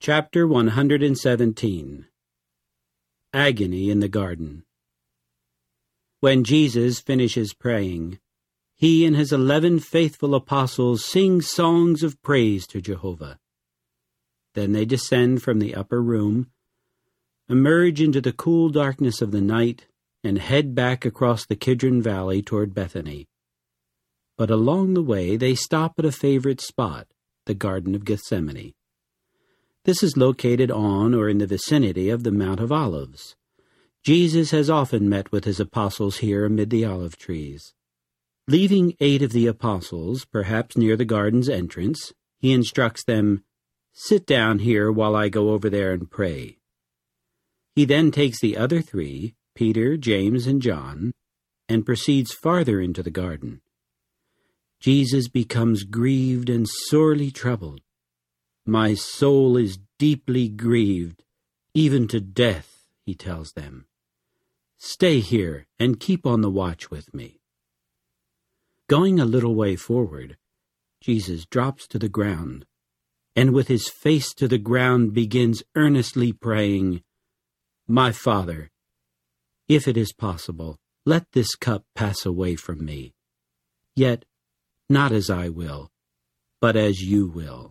Chapter 117. Agony in the Garden. When Jesus finishes praying, he and his 11 faithful apostles sing songs of praise to Jehovah. Then they descend from the upper room, emerge into the cool darkness of the night, and head back across the Kidron Valley toward Bethany. But along the way they stop at a favorite spot, the Garden of Gethsemane. This is located on or in the vicinity of the Mount of Olives. Jesus has often met with his apostles here amid the olive trees. Leaving 8 of the apostles, perhaps near the garden's entrance, he instructs them, "Sit down here while I go over there and pray." He then takes the other 3, Peter, James, and John, and proceeds farther into the garden. Jesus becomes grieved and sorely troubled. "My soul is deeply grieved, even to death," he tells them. "Stay here and keep on the watch with me." Going a little way forward, Jesus drops to the ground, and with his face to the ground begins earnestly praying, "My Father, if it is possible, let this cup pass away from me. Yet not as I will, but as you will."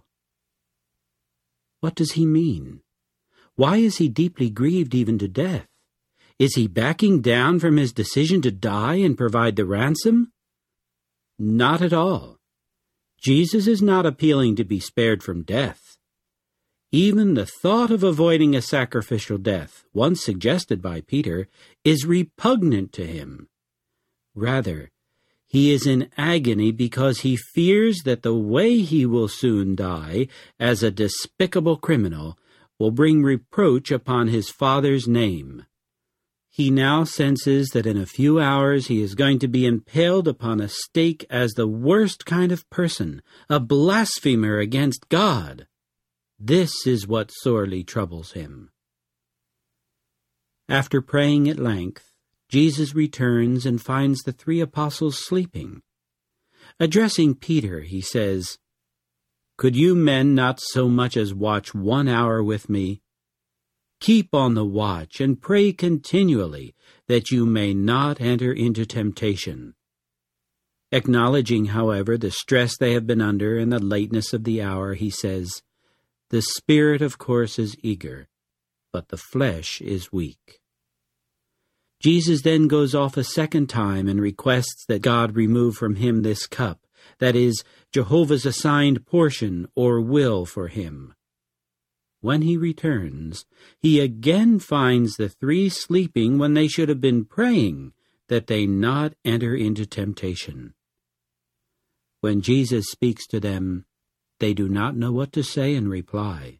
What does he mean? Why is he deeply grieved even to death? Is he backing down from his decision to die and provide the ransom? Not at all. Jesus is not appealing to be spared from death. Even the thought of avoiding a sacrificial death, once suggested by Peter, is repugnant to him. Rather, he is in agony because he fears that the way he will soon die as a despicable criminal will bring reproach upon his Father's name. He now senses that in a few hours he is going to be impaled upon a stake as the worst kind of person, a blasphemer against God. This is what sorely troubles him. After praying at length, Jesus returns and finds the 3 apostles sleeping. Addressing Peter, he says, "Could you men not so much as watch 1 hour with me? Keep on the watch and pray continually, that you may not enter into temptation." Acknowledging, however, the stress they have been under and the lateness of the hour, he says, "The spirit, of course, is eager, but the flesh is weak." Jesus then goes off a second time and requests that God remove from him this cup, that is, Jehovah's assigned portion or will for him. When he returns, he again finds the 3 sleeping when they should have been praying that they not enter into temptation. When Jesus speaks to them, they do not know what to say in reply.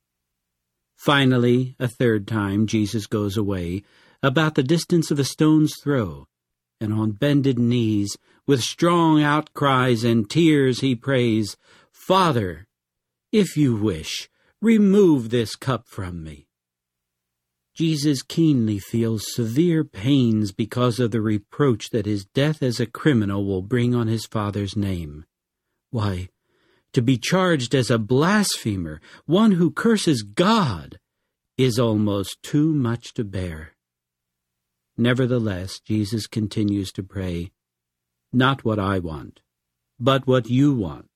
Finally, a 3rd time, Jesus goes away, about the distance of a stone's throw, and on bended knees, with strong outcries and tears, he prays, "Father, if you wish, remove this cup from me." Jesus keenly feels severe pains because of the reproach that his death as a criminal will bring on his Father's name. Why, to be charged as a blasphemer, one who curses God, is almost too much to bear. Nevertheless, Jesus continues to pray, "Not what I want, but what you want."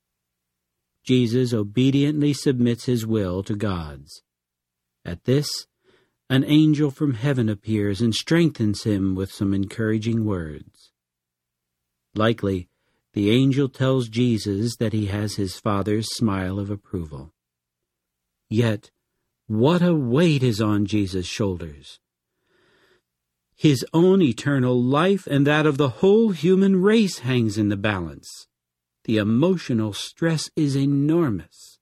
Jesus obediently submits his will to God's. At this, an angel from heaven appears and strengthens him with some encouraging words. Likely, the angel tells Jesus that he has his Father's smile of approval. Yet, what a weight is on Jesus' shoulders! His own eternal life and that of the whole human race hangs in the balance. The emotional stress is enormous.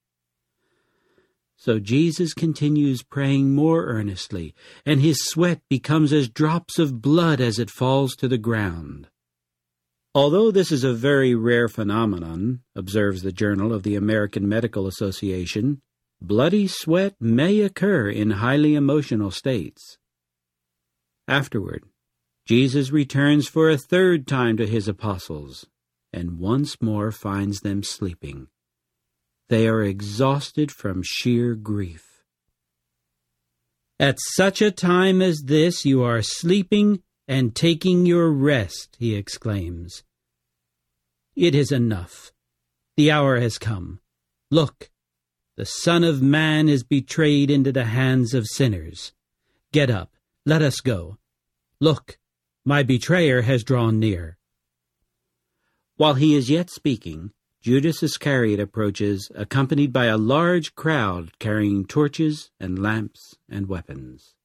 So Jesus continues praying more earnestly, and his sweat becomes as drops of blood as it falls to the ground. Although this is a very rare phenomenon, observes the Journal of the American Medical Association, bloody sweat may occur in highly emotional states. Afterward, Jesus returns for a 3rd time to his apostles, and once more finds them sleeping. They are exhausted from sheer grief. "At such a time as this you are sleeping and taking your rest," he exclaims. "It is enough. The hour has come. Look, the Son of Man is betrayed into the hands of sinners. Get up, let us go. Look, my betrayer has drawn near." While he is yet speaking, Judas Iscariot approaches, accompanied by a large crowd carrying torches and lamps and weapons.